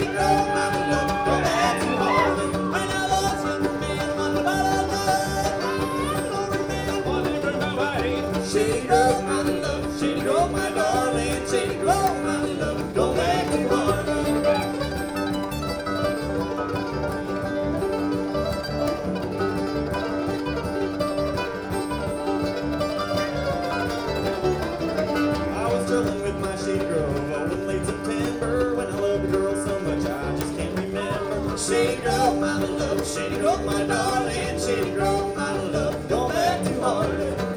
Shady Grove, my love, don't act too hard. When I was young man, wondered about our love. Whatever nobody. Shady Grove, my love, Shady Grove, my darling. Shady Grove, my love, don't act too hard. Chilling with my Shady Grove, oh, in late September, when I love a girl so much I just can't remember. Shady Grove, my love, Shady Grove, my darling. Shady Grove, my love, don't act too hard.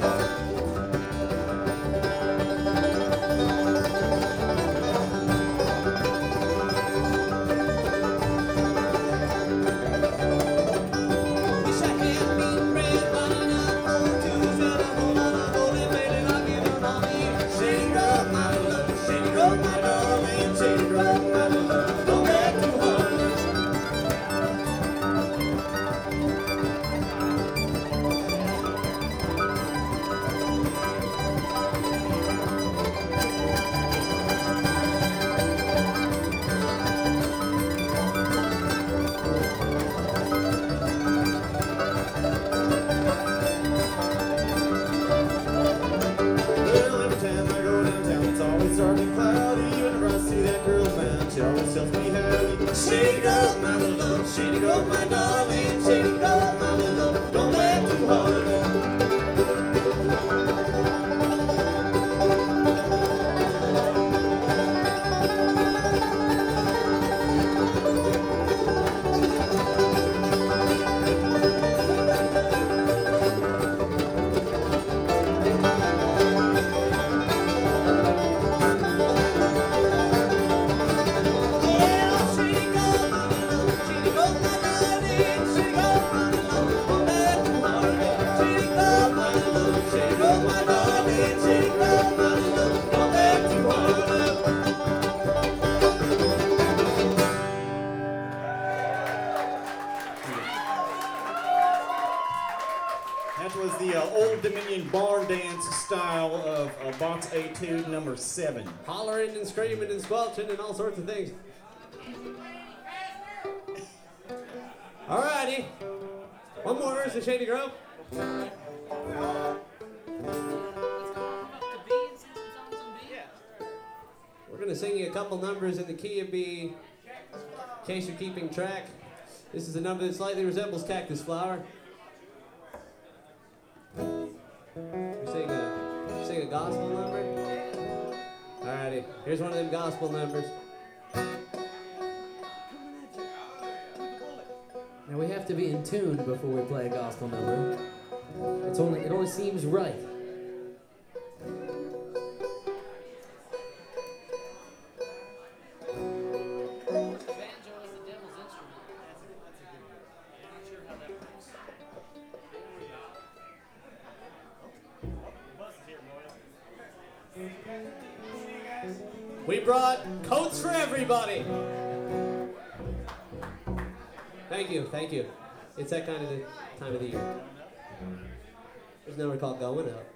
Starting cloudy, whenever I see that girl around, she always tells me howdy. Shady Grove, my love, Shady Grove, my darling. Shady Grove, my love, don't act too hard. That was the Old Dominion barn dance style of Box Etude number 7. Hollering and screaming and squelching and all sorts of things. Alrighty. One more verse of Shady Grove. We're going to sing you a couple numbers in the key of B, in case you're keeping track. This is a number that slightly resembles Cactus Flower. Sing a gospel number? Alrighty, here's one of them gospel numbers. Now we have to be in tune before we play a gospel number. It only seems right. We brought coats for everybody. Thank you, thank you. It's that kind of time of the year. There's nowhere called Going Out.